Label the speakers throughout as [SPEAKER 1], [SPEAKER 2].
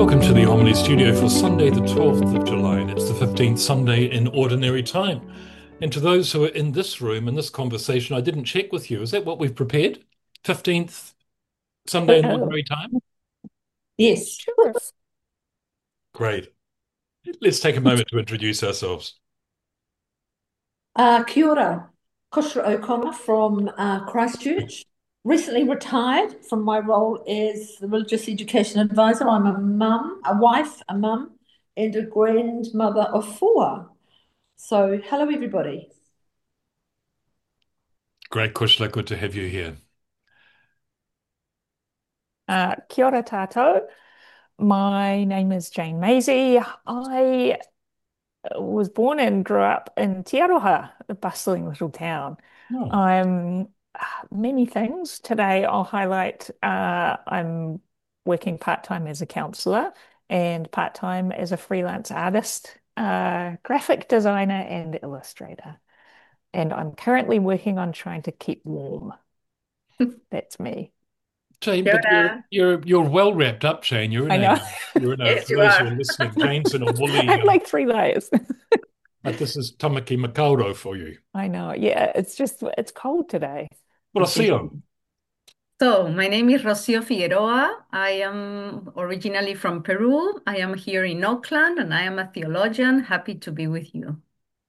[SPEAKER 1] Welcome to the Harmony Studio for Sunday, the 12th of July, and it's the 15th Sunday in Ordinary Time. And to those who are in this room, in this conversation, I didn't check with you. Is that what we've prepared? 15th Sunday in
[SPEAKER 2] Oh,
[SPEAKER 1] Ordinary Time?
[SPEAKER 3] Yes.
[SPEAKER 2] sure.
[SPEAKER 1] Great. Let's take a moment to introduce ourselves.
[SPEAKER 3] Kia ora. Koshra O'Connor from Christchurch. Recently retired from my role as the religious education advisor. I'm a mum, a wife, a mum, and a grandmother of four. So, hello, everybody.
[SPEAKER 1] Great, Kushla. Good to have you here.
[SPEAKER 2] Kia ora tātou. My name is Jane Maisie. I was born and grew up in Te Aroha, a bustling little town.
[SPEAKER 1] Oh,
[SPEAKER 2] I'm many things. Today I'll highlight I'm working part-time as a counselor and part-time as a freelance artist, graphic designer and illustrator. And I'm currently working on trying to keep warm. That's me.
[SPEAKER 1] Jane,
[SPEAKER 3] Kia
[SPEAKER 1] but you're
[SPEAKER 3] ora.
[SPEAKER 1] you're you're well wrapped up, Jane.
[SPEAKER 2] I know.
[SPEAKER 1] For
[SPEAKER 3] Yes, you
[SPEAKER 1] those who
[SPEAKER 3] are.
[SPEAKER 1] are listening, Jane's in a
[SPEAKER 2] I
[SPEAKER 1] woolly
[SPEAKER 2] have like three layers.
[SPEAKER 1] this is tamaki makaurau for you.
[SPEAKER 2] I know. Yeah, it's cold today.
[SPEAKER 1] Rocio.
[SPEAKER 4] So, my name is Rocio Figueroa. I am originally from Peru. I am here in Auckland and I am a theologian. Happy to be with you.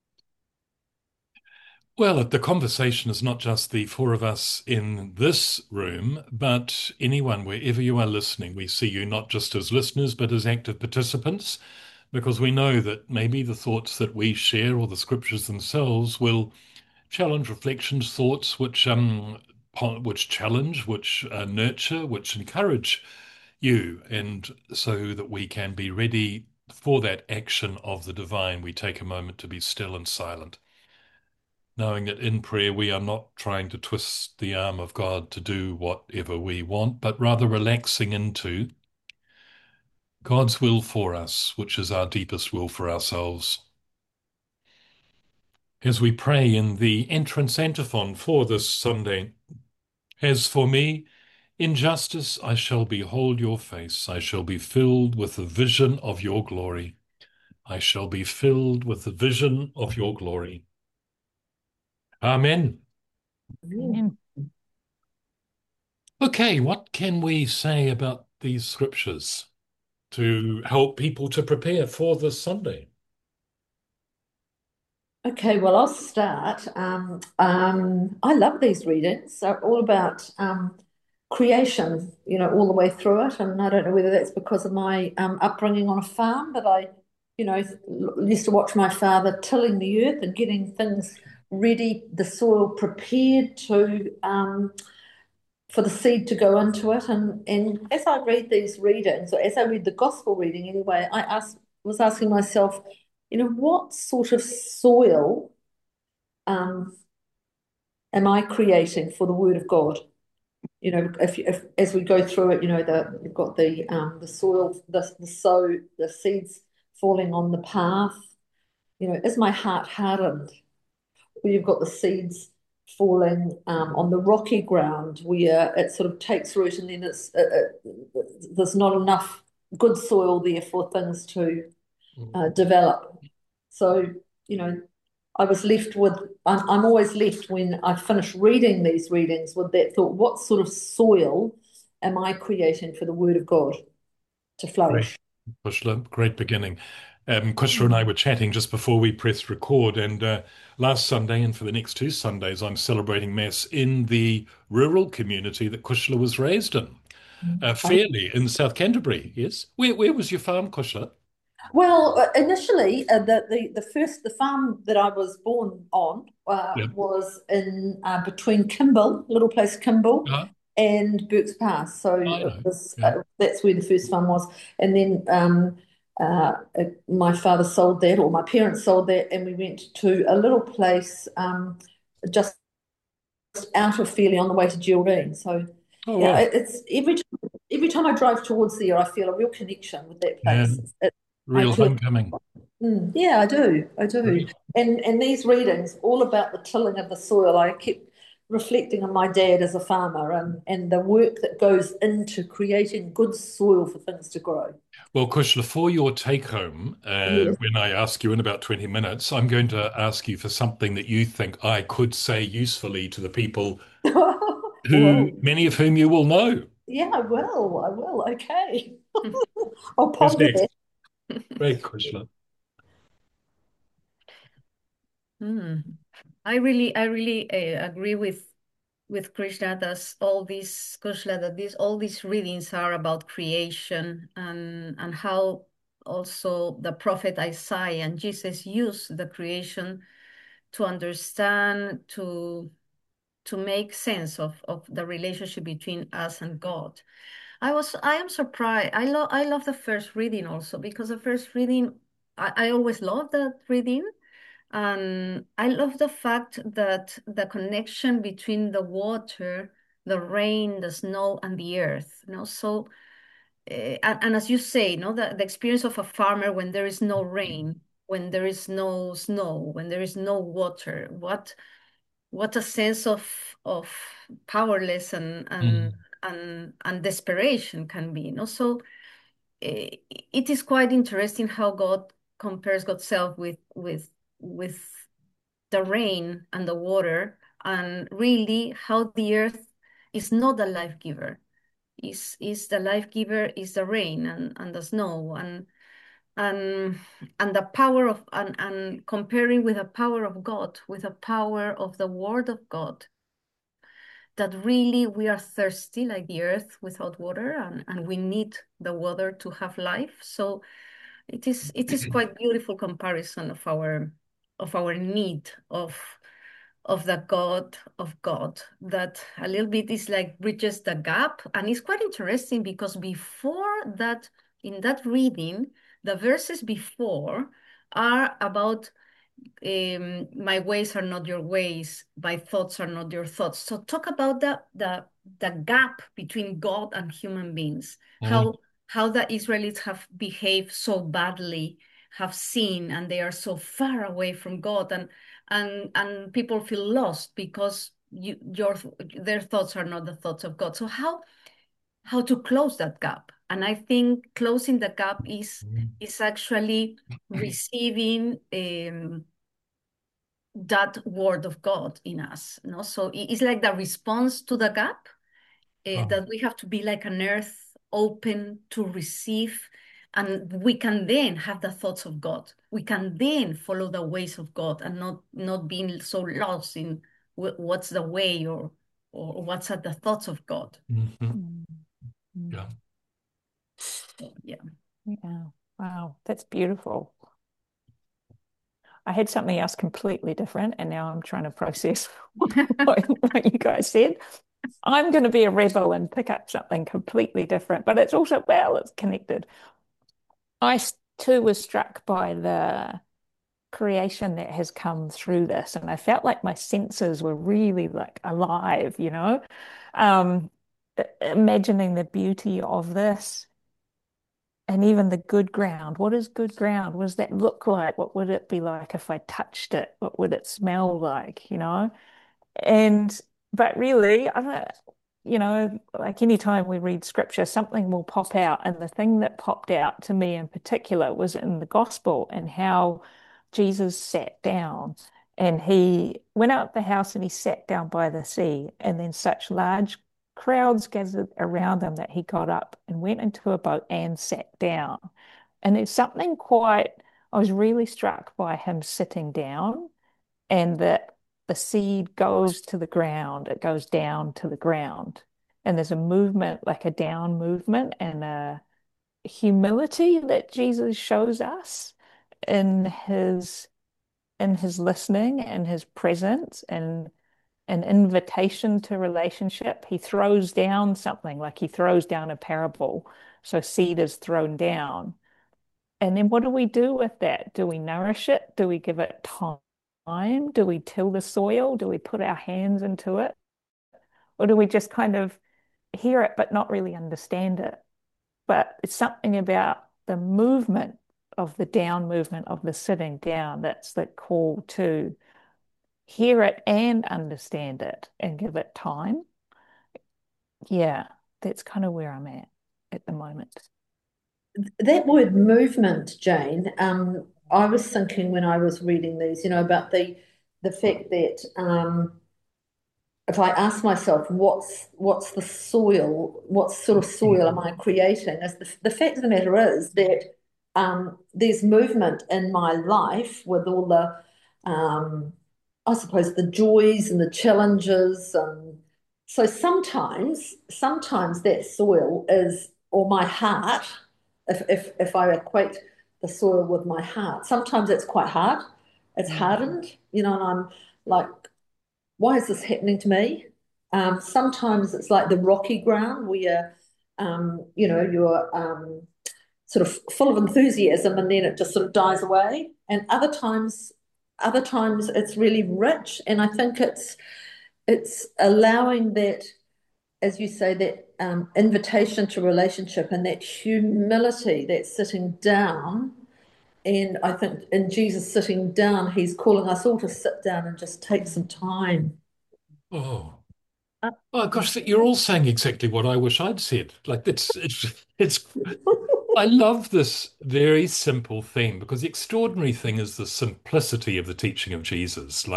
[SPEAKER 1] Well, the conversation is not just the four of us in this room, but anyone, wherever you are listening. We see you not just as listeners, but as active participants, because we know that maybe the thoughts that we share or the scriptures themselves will challenge reflections, thoughts which challenge, which nurture, which encourage you, and so that we can be ready for that action of the divine. We take a moment to be still and silent, knowing that in prayer we are not trying to twist the arm of God to do whatever we want, but rather relaxing into God's will for us, which is our deepest will for ourselves. As we pray in the entrance antiphon for this Sunday, as for me, in justice I shall behold your face, I shall be filled with the vision of your glory. I shall be filled with the vision of your glory. Amen.
[SPEAKER 2] Amen.
[SPEAKER 1] Okay, what can we say about these scriptures to help people to prepare for this Sunday?
[SPEAKER 3] Okay, well, I'll start. I love these readings. They're all about creation, all the way through it. And I don't know whether that's because of my upbringing on a farm, but used to watch my father tilling the earth and getting things ready, the soil prepared for the seed to go into it. And as I read these readings, or as I read the gospel reading anyway, was asking myself, what sort of soil um, am I creating for the Word of God? If as we go through it, you've got the soil, the seeds falling on the path. Is my heart hardened? Where you've got the seeds falling on the rocky ground where it sort of takes root, and then there's not enough good soil there for things to develop. So, you know, I was left with, I'm always left when I finish reading these readings with that thought, what sort of soil am I creating for the Word of God to
[SPEAKER 1] Great,
[SPEAKER 3] flourish?
[SPEAKER 1] Kushla, great beginning. Kushla and I were chatting just before we pressed record, and last Sunday and for the next two Sundays, I'm celebrating Mass in the rural community that Kushla was raised in, Fairley in South Canterbury. Yes, where was your farm, Kushla?
[SPEAKER 3] Well, initially, the farm that I was born on
[SPEAKER 1] Yep.
[SPEAKER 3] was in between Kimble, little place Kimble,
[SPEAKER 1] Uh,
[SPEAKER 3] and Burke's Pass. So
[SPEAKER 1] I
[SPEAKER 3] it
[SPEAKER 1] know.
[SPEAKER 3] was
[SPEAKER 1] Yeah.
[SPEAKER 3] that's where the first farm was, and then my father sold that, or my parents sold that, and we went to a little place just out of Fairley on the way to Geraldine. So
[SPEAKER 1] Oh
[SPEAKER 3] yeah,
[SPEAKER 1] well.
[SPEAKER 3] it's every time I drive towards there, I feel a real connection with that
[SPEAKER 1] Yeah.
[SPEAKER 3] place. I
[SPEAKER 1] Real
[SPEAKER 3] feel
[SPEAKER 1] homecoming.
[SPEAKER 3] yeah, I do.
[SPEAKER 1] Great.
[SPEAKER 3] And these readings, all about the tilling of the soil. I kept reflecting on my dad as a farmer and the work that goes into creating good soil for things to grow.
[SPEAKER 1] Well, Kushla, for your take home,
[SPEAKER 3] Yes.
[SPEAKER 1] when I ask you in about 20 minutes, I'm going to ask you for something that you think I could say usefully to the people
[SPEAKER 3] Well,
[SPEAKER 1] many of whom you will know.
[SPEAKER 3] yeah, I will. I will. Okay. I'll
[SPEAKER 1] Who's
[SPEAKER 3] ponder
[SPEAKER 1] next?
[SPEAKER 3] that.
[SPEAKER 1] Great, Kushla.
[SPEAKER 4] Hmm. I really agree with Krishna that all these Kushla that these all these readings are about creation and how also the prophet Isaiah and Jesus used the creation to understand to make sense of the relationship between us and God. I am surprised. I love the first reading also because the first reading I always love that reading. And I love the fact that the connection between the water, the rain, the snow, and the earth, So, and as you say, the experience of a farmer when there is no rain, when there is no snow, when there is no water, what a sense of powerless
[SPEAKER 1] Mm.
[SPEAKER 4] and desperation can be, So, it is quite interesting how God compares God's self with the rain and the water, and really how the earth is not the life giver. Is the life giver is the rain and the snow and and the power of and comparing with the power of God, with the power of the word of God, that really we are thirsty like the earth without water and we need the water to have life. So it is quite beautiful comparison of our need of the God of God that a little bit is like bridges the gap. And it's quite interesting because before that, in that reading, the verses before are about my ways are not your ways, my thoughts are not your thoughts. So talk about the gap between God and human beings,
[SPEAKER 1] Mm.
[SPEAKER 4] how the Israelites have behaved so badly, have sinned, and they are so far away from God, and people feel lost because their thoughts are not the thoughts of God. So how to close that gap? And I think closing the gap is actually receiving that word of God in us. So it's like the response to the gap,
[SPEAKER 1] Oh.
[SPEAKER 4] that we have to be like an earth open to receive, and we can then have the thoughts of God. We can then follow the ways of God and not being so lost in what's the way or what's at the thoughts of God.
[SPEAKER 1] Mhm.
[SPEAKER 2] Mm. Mm.
[SPEAKER 1] Yeah.
[SPEAKER 4] So, yeah.
[SPEAKER 2] Yeah. Wow, that's beautiful. I had something else completely different, and now I'm trying to process what you guys said. I'm going to be a rebel and pick up something completely different, but it's also, well, it's connected. I too was struck by the creation that has come through this, and I felt like my senses were really like alive, Um, imagining the beauty of this and even the good ground. What is good ground? What does that look like? What would it be like if I touched it? What would it smell like? And but really, I don't, like anytime we read scripture, something will pop out. And the thing that popped out to me in particular was in the gospel and how Jesus sat down and he went out the house and he sat down by the sea. And then such large crowds gathered around him that he got up and went into a boat and sat down. And it's something quite, I was really struck by him sitting down and that the seed goes to the ground, it goes down to the ground. And there's a movement, like a down movement, and a humility that Jesus shows us in his listening and his presence and an invitation to relationship. He throws down something, like he throws down a parable. So seed is thrown down. And then what do we do with that? Do we nourish it? Do we give it time? Do we till the soil? Do we put our hands into it? Or do we just kind of hear it but not really understand it? But it's something about the movement of the down movement of the sitting down that's the call to hear it and understand it and give it time. Yeah, that's kind of where I'm at the moment.
[SPEAKER 3] That word movement, Jane, I was thinking when I was reading these, about the fact that if I ask myself what's the soil, what sort of soil am I creating, is the fact of the matter is that there's movement in my life with all the I suppose the joys and the challenges, and so sometimes that soil is, or my heart, if I equate the soil with my heart, sometimes it's quite hard, it's hardened, and I'm like, why is this happening to me? Sometimes it's like the rocky ground where, you're sort of full of enthusiasm and then it just sort of dies away. And other times it's really rich. And I think it's allowing that, as you say, that invitation to relationship and that humility, that sitting down. And I think in Jesus sitting down, he's calling us all to sit down and just take some time.
[SPEAKER 1] Oh,
[SPEAKER 3] Uh,
[SPEAKER 1] oh gosh, you're all saying exactly what I wish I'd said. Like it's I love this very simple theme because the extraordinary thing is the simplicity of the teaching of Jesus.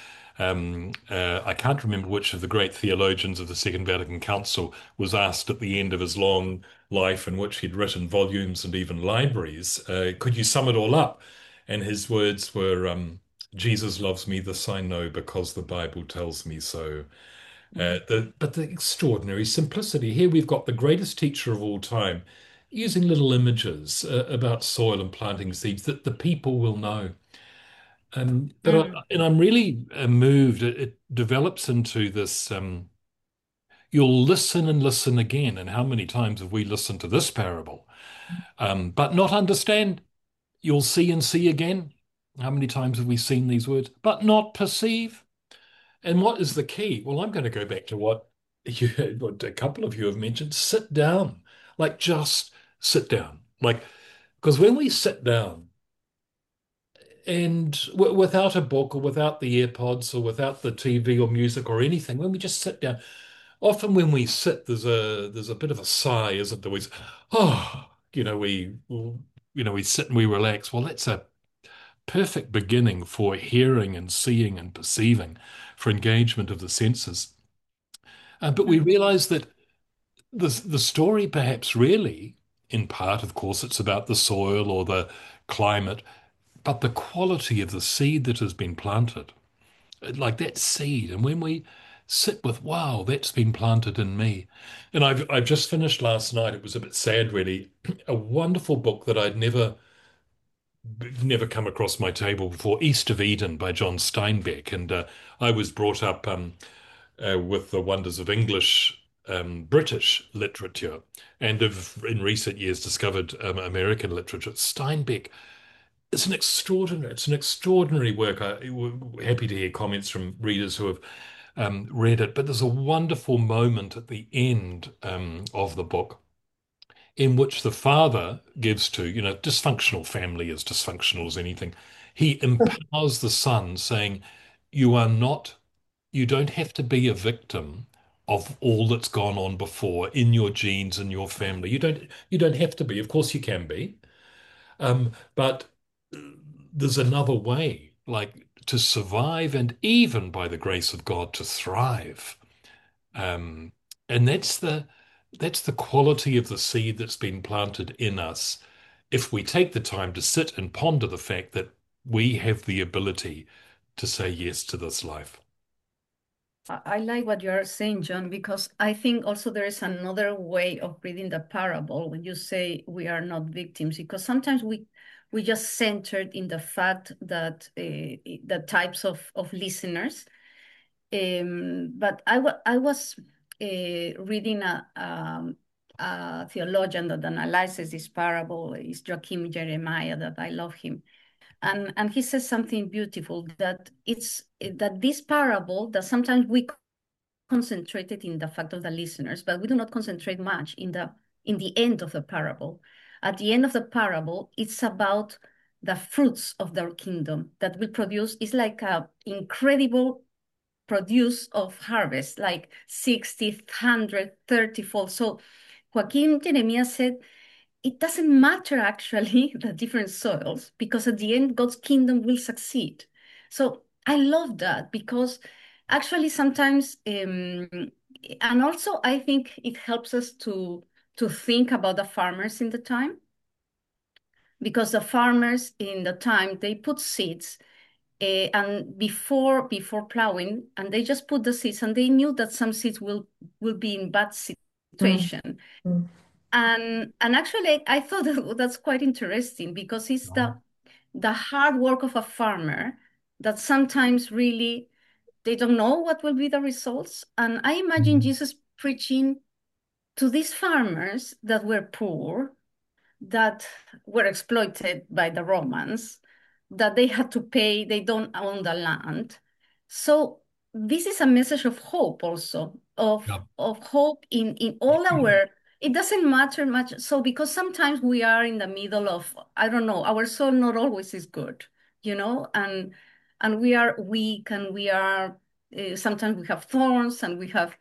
[SPEAKER 1] I can't remember which of the great theologians of the Second Vatican Council was asked at the end of his long life, in which he'd written volumes and even libraries, could you sum it all up? And his words were, Jesus loves me, this I know because the Bible tells me so. But the extraordinary simplicity. Here we've got the greatest teacher of all time using little images about soil and planting seeds that the people will know. And I'm really moved. It develops into this. You'll listen and listen again. And how many times have we listened to this parable, but not understand? You'll see and see again. How many times have we seen these words, but not perceive? And what is the key? Well, I'm going to go back to what a couple of you have mentioned. Sit down, like just sit down, like because when we sit down and without a book or without the AirPods or without the TV or music or anything, when we just sit down, often when we sit, there's a bit of a sigh, isn't there? Oh, we sit and we relax. Well, that's a perfect beginning for hearing and seeing and perceiving, for engagement of the senses. But we realize that the story, perhaps really, in part, of course, it's about the soil or the climate, but the quality of the seed that has been planted, like that seed. And when we sit with, wow, that's been planted in me. And I've just finished last night. It was a bit sad, really. A wonderful book that I'd never come across my table before, East of Eden by John Steinbeck. And I was brought up with the wonders of English, British literature, and have in recent years discovered American literature. Steinbeck it's an extraordinary work. We're happy to hear comments from readers who have read it, but there's a wonderful moment at the end of the book in which the father gives to, dysfunctional family, as dysfunctional as anything. He empowers the son, saying, You are not, you don't have to be a victim of all that's gone on before in your genes and your family. You don't have to be. Of course you can be. But there's another way, like to survive and even by the grace of God to thrive. Um, and that's the quality of the seed that's been planted in us. If we take the time to sit and ponder the fact that we have the ability to say yes to this life.
[SPEAKER 4] I like what you are saying, John, because I think also there is another way of reading the parable when you say we are not victims, because sometimes we just centered in the fact that the types of listeners. But I was reading a theologian that analyzes this parable, is Joachim Jeremiah, that I love him. And he says something beautiful, that it's that this parable, that sometimes we concentrated in the fact of the listeners, but we do not concentrate much in the end of the parable. At the end of the parable, it's about the fruits of their kingdom that will produce is like a incredible produce of harvest, like 60, 100, 30-fold. So Joaquin Jeremias said, it doesn't matter actually the different soils because at the end, God's kingdom will succeed. So I love that because actually sometimes, and also I think it helps us to think about the farmers in the time because the farmers in the time they put seeds and before plowing, and they just put the seeds, and they knew that some seeds will be in bad
[SPEAKER 3] Mm,
[SPEAKER 4] situation.
[SPEAKER 3] mm,
[SPEAKER 4] And actually, I thought that's quite interesting because it's the hard work of a farmer that sometimes really they don't know what will be the results. And I imagine
[SPEAKER 1] Mm.
[SPEAKER 4] Jesus preaching to these farmers that were poor, that were exploited by the Romans, that they had to pay, they don't own the land. So this is a message of hope also,
[SPEAKER 1] Yeah.
[SPEAKER 4] of hope in all our, it doesn't matter much. So because sometimes we are in the middle of, I don't know, our soul not always is good, and we are weak and we are, sometimes we have thorns and we have,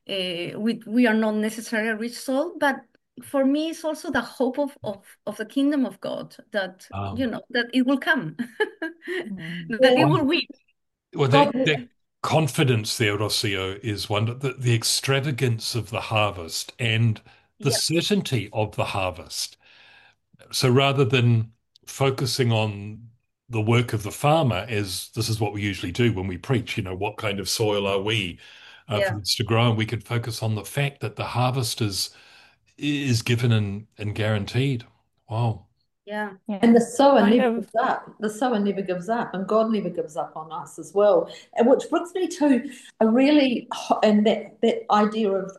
[SPEAKER 4] we are not necessarily a rich soul, but for me, it's also the hope of the kingdom of God that,
[SPEAKER 1] Um,
[SPEAKER 4] that it will come,
[SPEAKER 2] Mm.
[SPEAKER 4] that it
[SPEAKER 3] yeah.
[SPEAKER 4] will win.
[SPEAKER 1] well,
[SPEAKER 3] God,
[SPEAKER 1] that confidence there, Rocio, is one the extravagance of the harvest and the
[SPEAKER 4] Yeah,
[SPEAKER 1] certainty of the harvest. So rather than focusing on the work of the farmer, as this is what we usually do when we preach, what kind of soil are we for
[SPEAKER 4] yeah,
[SPEAKER 1] this to grow, and we could focus on the fact that the harvest is given and guaranteed. Wow.
[SPEAKER 4] yeah,
[SPEAKER 3] and
[SPEAKER 2] Yeah,
[SPEAKER 3] the sower
[SPEAKER 2] kind
[SPEAKER 3] never
[SPEAKER 2] of.
[SPEAKER 3] gives up. The sower never gives up, and God never gives up on us as well. And which brings me to a really, and that idea of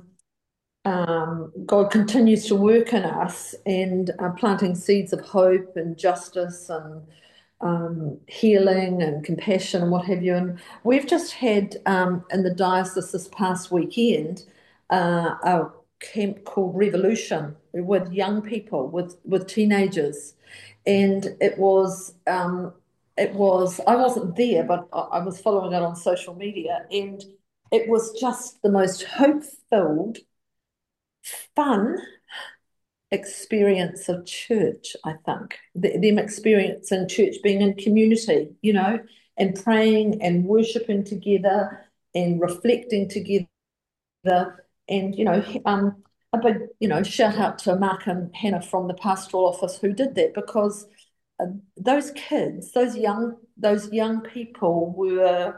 [SPEAKER 3] God continues to work in us and planting seeds of hope and justice and healing and compassion and what have you. And we've just had in the diocese this past weekend a camp called Revolution with young people, with teenagers, and it was I wasn't there, but I was following it on social media, and it was just the most hope-filled, fun experience of church, I think. Them experiencing church, being in community, and praying and worshiping together and reflecting together. And, a big, shout out to Mark and Hannah from the pastoral office who did that because those kids, those young people were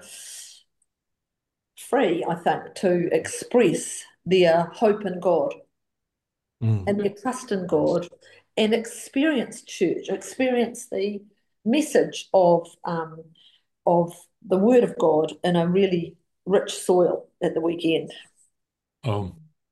[SPEAKER 3] free, I think, to express their hope in God
[SPEAKER 1] Mm.
[SPEAKER 3] and their trust in God and experience church, experience the message of the Word of God in a really rich soil at the weekend.
[SPEAKER 1] Oh,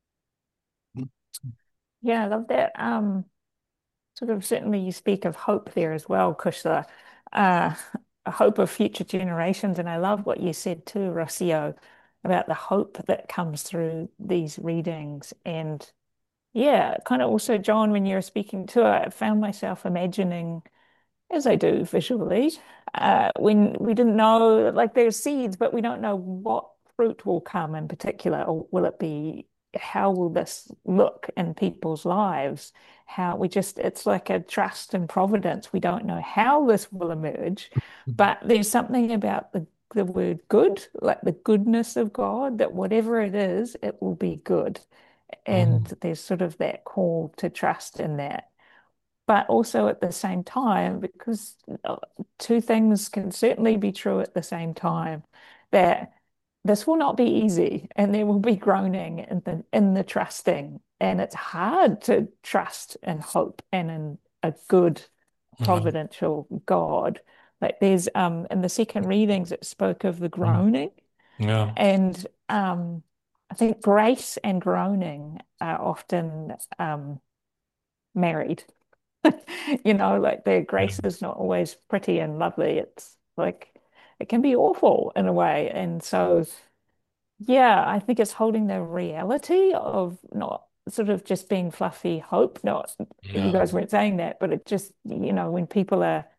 [SPEAKER 2] Yeah, I love that. Sort of certainly you speak of hope there as well, Kushla. Uh, a hope of future generations. And I love what you said too, Rocio, about the hope that comes through these readings. And yeah, kind of also, John, when you were speaking too, I found myself imagining, as I do visually, when we didn't know, like there's seeds, but we don't know what fruit will come in particular, or will it be, how will this look in people's lives? How we just, it's like a trust in providence. We don't know how this will emerge, but there's something about the word good, like the goodness of God, that whatever it is, it will be good. And
[SPEAKER 1] mm.
[SPEAKER 2] there's sort of that call to trust in that. But also at the same time, because two things can certainly be true at the same time, that this will not be easy and there will be groaning in the trusting. And it's hard to trust and hope and in a good
[SPEAKER 1] Yeah.
[SPEAKER 2] providential God. Like there's in the second readings it spoke of the
[SPEAKER 1] Mm.
[SPEAKER 2] groaning,
[SPEAKER 1] Yeah.
[SPEAKER 2] and I think grace and groaning are often married. Like their
[SPEAKER 1] Yeah.
[SPEAKER 2] grace is not always pretty and lovely. It's like it can be awful in a way. And so, yeah, I think it's holding the reality of not sort of just being fluffy hope. Not, you
[SPEAKER 1] Yeah.
[SPEAKER 2] guys weren't saying that, but it just, when people are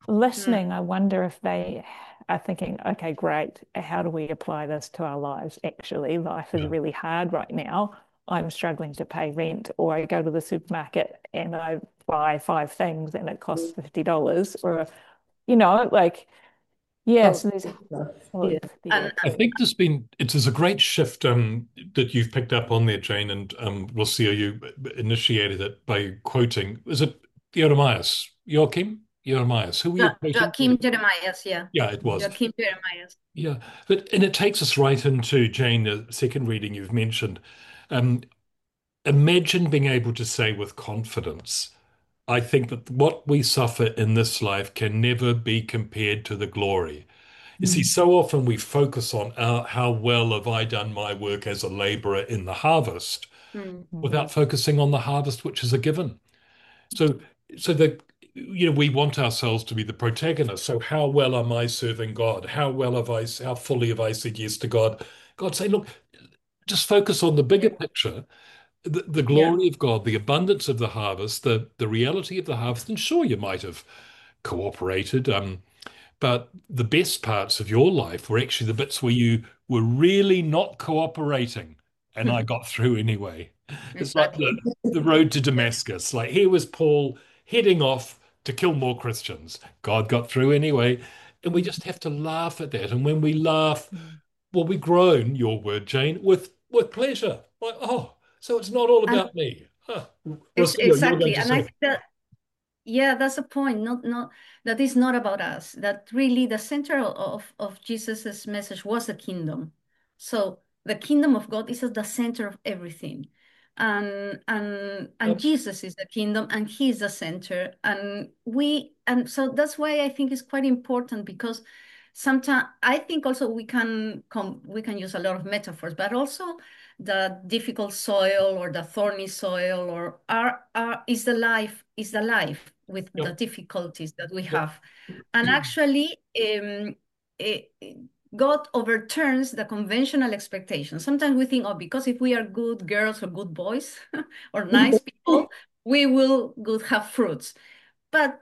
[SPEAKER 2] listening, I wonder if they are thinking, okay, great. How do we apply this to our lives? Actually, life is
[SPEAKER 1] Yeah.
[SPEAKER 2] really hard right now. I'm struggling to pay rent, or I go to the supermarket and I buy five things and it costs $50, or, like, yeah,
[SPEAKER 3] Oh,
[SPEAKER 2] so there's all
[SPEAKER 3] yeah.
[SPEAKER 2] of the
[SPEAKER 4] And
[SPEAKER 1] I think there's a great shift that you've picked up on there, Jane, and Lucia, you initiated it by quoting, is it Jeremias? Jeremias. Who were you quoting?
[SPEAKER 4] Joachim Jeremias, yeah.
[SPEAKER 1] Yeah, it was.
[SPEAKER 4] Joachim Jeremias.
[SPEAKER 1] Yeah, and it takes us right into, Jane, the second reading you've mentioned. Um, Imagine being able to say with confidence, I think that what we suffer in this life can never be compared to the glory. You see,
[SPEAKER 3] Mm.
[SPEAKER 1] so often we focus on how well have I done my work as a laborer in the harvest
[SPEAKER 4] Mm.
[SPEAKER 1] without focusing on the harvest which is a given. So, so that we want ourselves to be the protagonist. So, how well am I serving God? How fully have I said yes to God? God say, look, just focus on the bigger
[SPEAKER 4] Yeah.
[SPEAKER 1] picture, the
[SPEAKER 4] Yeah.
[SPEAKER 1] glory of God, the abundance of the harvest, the reality of the harvest. And sure, you might have cooperated. But the best parts of your life were actually the bits where you were really not cooperating, and I got through anyway. It's like the,
[SPEAKER 4] Exactly.
[SPEAKER 1] the road to Damascus. Like here was Paul heading off to kill more Christians. God got through anyway. And we just have to laugh at that. And when we laugh, well, we groan, your word, Jane, with pleasure. Like, oh, so it's not all
[SPEAKER 4] And
[SPEAKER 1] about me. Huh. Rocio, you were going
[SPEAKER 4] exactly.
[SPEAKER 1] to
[SPEAKER 4] And I
[SPEAKER 1] say,
[SPEAKER 4] think that, yeah, that's the point. Not that is not about us. That really the center of Jesus's message was the kingdom. So the kingdom of God is at the center of everything. And
[SPEAKER 1] yep,
[SPEAKER 4] Jesus is the kingdom and he is the center. And so that's why I think it's quite important because sometimes I think also we can use a lot of metaphors, but also the difficult soil or the thorny soil or are is the life with the
[SPEAKER 1] yep,
[SPEAKER 4] difficulties that we
[SPEAKER 1] yep.
[SPEAKER 4] have. And actually, eh, God overturns the conventional expectations. Sometimes we think, oh, because if we are good girls or good boys or nice people, we will good have fruits. But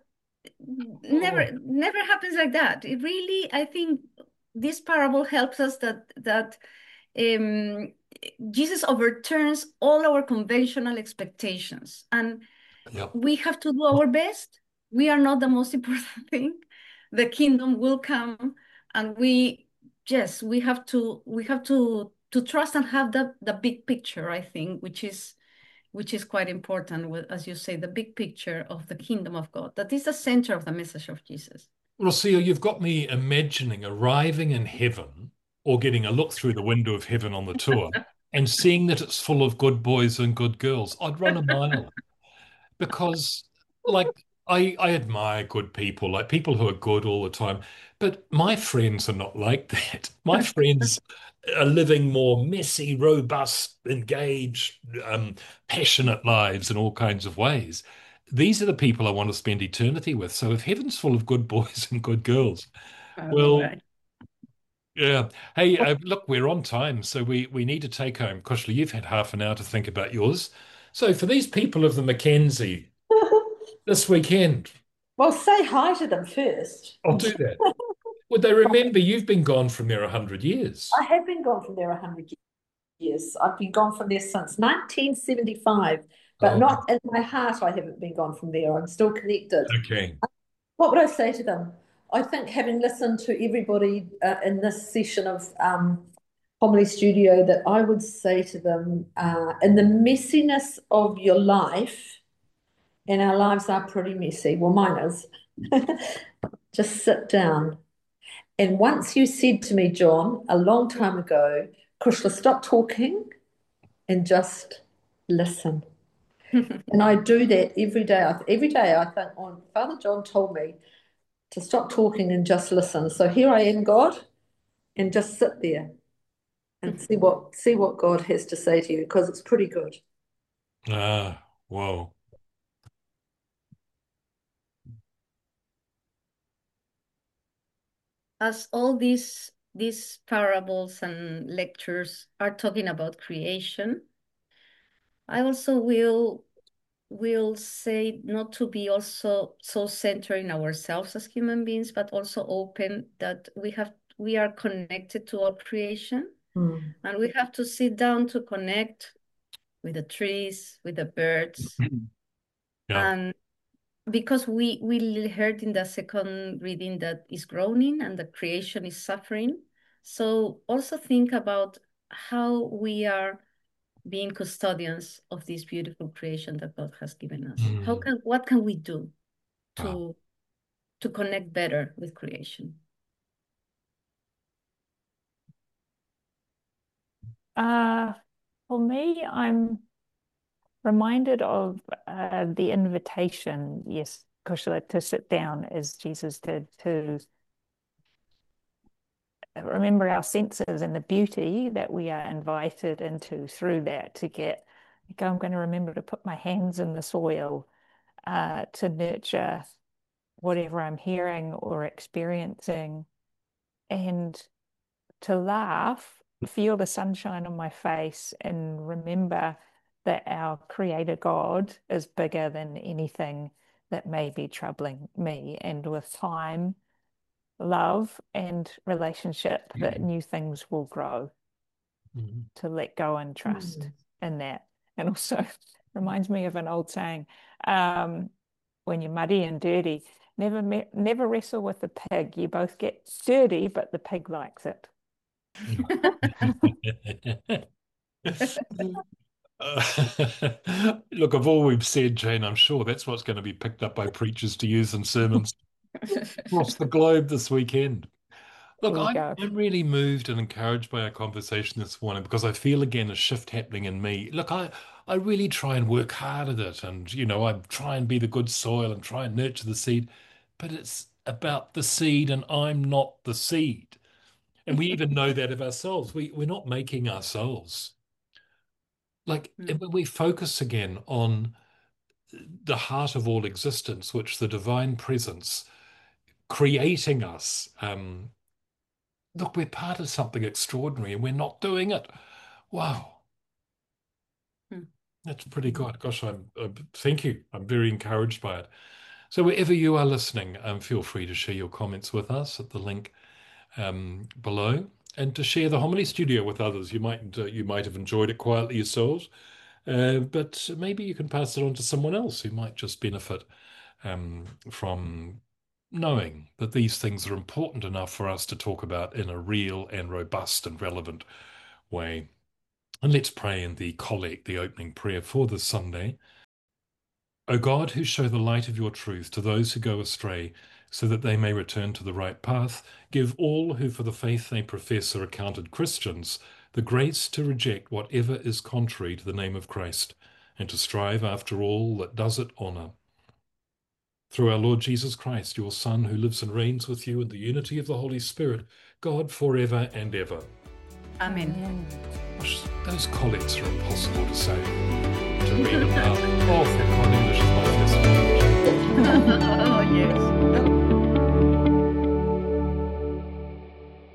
[SPEAKER 1] Oh,
[SPEAKER 4] never happens like that. It really, I think this parable helps us that um, Jesus overturns all our conventional expectations, and
[SPEAKER 1] yep.
[SPEAKER 4] we have to do our best. We are not the most important thing. The kingdom will come, and yes, we have to trust and have the big picture, I think, which is quite important, as you say, the big picture of the kingdom of God. That is the center of the message of Jesus.
[SPEAKER 1] Rocio, you've got me imagining arriving in heaven or getting a look through the window of heaven on the tour and seeing that it's full of good boys and good girls. I'd run a mile because, like, I admire good people, like people who are good all the time. But my friends are not like that. My friends are living more messy, robust, engaged, passionate lives in all kinds of ways. These are the people I want to spend eternity with. So if heaven's full of good boys and good girls,
[SPEAKER 4] All
[SPEAKER 1] well,
[SPEAKER 4] right.
[SPEAKER 1] yeah. Hey, look, we're on time, so we need to take home. Kushla, you've had half an hour to think about yours. So for these people of the Mackenzie this weekend,
[SPEAKER 3] Well, say hi to them first.
[SPEAKER 1] I'll do that. Would they remember you've been gone from there 100 years?
[SPEAKER 3] I have been gone from there 100 years. I've been gone from there since 1975, but
[SPEAKER 1] Oh,
[SPEAKER 3] not in my heart. I haven't been gone from there. I'm still connected.
[SPEAKER 1] okay.
[SPEAKER 3] What would I say to them? I think having listened to everybody in this session of Homily Studio, that I would say to them, in the messiness of your life, and our lives are pretty messy, well, mine is, just sit down. And once you said to me, John, a long time ago, Krishna, stop talking and just listen. And I do that every day. Every day I think, oh, Father John told me to stop talking and just listen. So here I am, God, and just sit there and see what God has to say to you because it's pretty good.
[SPEAKER 1] Ah, whoa.
[SPEAKER 4] As all these parables and lectures are talking about creation, I also will will say not to be also so centered in ourselves as human beings, but also open that we are connected to all creation, and we have to sit down to connect with the trees, with the birds, and because we heard in the second reading that is groaning and the creation is suffering. So also think about how we are being custodians of this beautiful creation that God has given us. What can we do to connect better with creation?
[SPEAKER 2] For me, I'm reminded of the invitation, yes, Kushla, to sit down as Jesus did, to remember our senses and the beauty that we are invited into through that, to get, like, I'm going to remember to put my hands in the soil, to nurture whatever I'm hearing or experiencing, and to laugh, feel the sunshine on my face, and remember that our Creator God is bigger than anything that may be troubling me. And with time, love, and relationship, that new things will grow. To let go and trust in that. And also reminds me of an old saying, when you're muddy and dirty, never wrestle with the pig. You both get dirty, but the pig likes it.
[SPEAKER 1] Look, of all we've said, Jane, I'm sure that's what's going to be picked up by preachers to use in sermons across the globe this weekend. Look, I'm really moved and encouraged by our conversation this morning, because I feel again a shift happening in me. Look, I really try and work hard at it, and I try and be the good soil and try and nurture the seed, but it's about the seed, and I'm not the seed. And we even know that of ourselves. We're not making ourselves. Like, when we focus again on the heart of all existence, which the divine presence creating us, look, we're part of something extraordinary and we're not doing it. Wow. That's pretty good. Gosh, thank you. I'm very encouraged by it. So wherever you are listening, feel free to share your comments with us at the link below, and to share the Homily Studio with others. You might have enjoyed it quietly yourselves, but maybe you can pass it on to someone else who might just benefit from knowing that these things are important enough for us to talk about in a real and robust and relevant way. And let's pray in the collect, the opening prayer for this Sunday. O God, who show the light of your truth to those who go astray, so that they may return to the right path, give all who for the faith they profess are accounted Christians the grace to reject whatever is contrary to the name of Christ, and to strive after all that does it honor. Through our Lord Jesus Christ, your Son, who lives and reigns with you in the unity of the Holy Spirit, God forever and ever.
[SPEAKER 4] Amen.
[SPEAKER 1] Gosh, those collects are impossible to say, to read aloud. Oh, thank God, English is my first language.